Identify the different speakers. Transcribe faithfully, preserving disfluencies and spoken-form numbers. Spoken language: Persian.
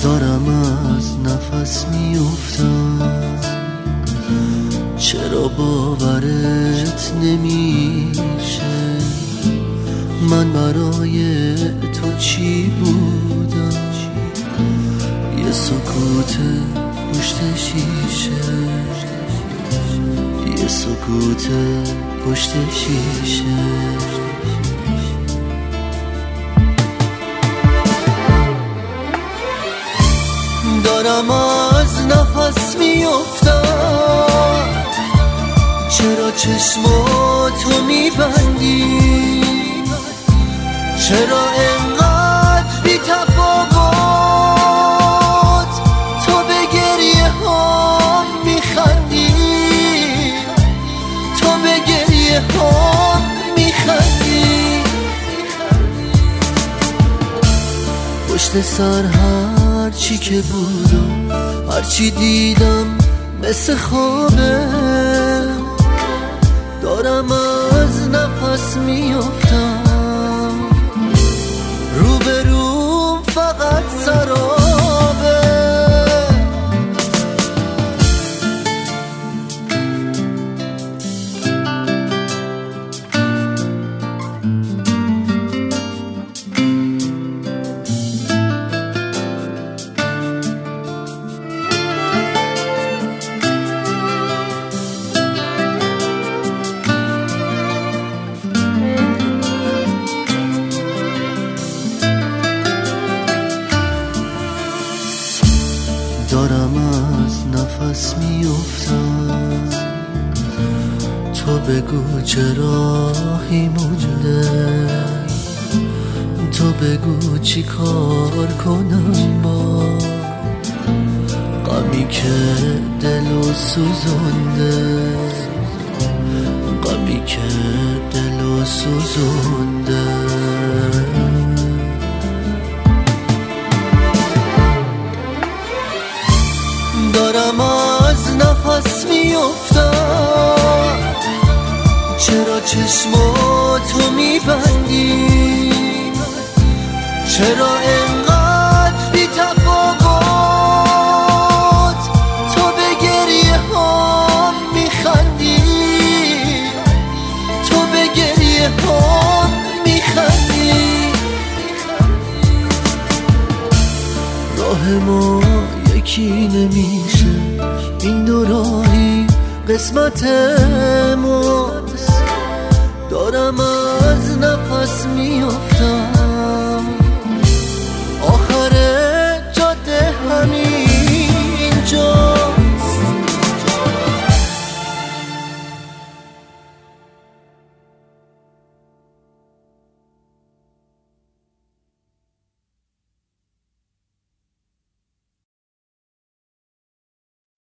Speaker 1: دارم از نفس میافتم، چرا باورت نمیشه؟ من برای تو چی بودم؟ یه سکوت پشت شیشه، یه سکوت پشت شیشه. دارم از نفس میافتم، چرا چشماتو میبندی؟ چرا انقدر بی تفاوت تو به گریه هم میخندی؟ تو به گریه هم میخندی؟ پشت سر هر چی که بودم، هر چی دیدم مثل خوابه. دارم از نفس میافتم، روبروم فقط سرابه. دارم از نفس میافتم، تو بگو چرا راهی مونده؟ تو بگو چی کار کنم با غمی که دلو سوزونده، غمی که دلو سوزونده. دارم از نفس میافتم، چرا چشماتو میبندی؟ چرا انقدر بی تفاوت تو به گریه هم میخندی؟ تو به گریه هم میخندی؟ راه ما یکی نمیشه، این دو راهی قسمت ماست. دارم از نفس میافتم،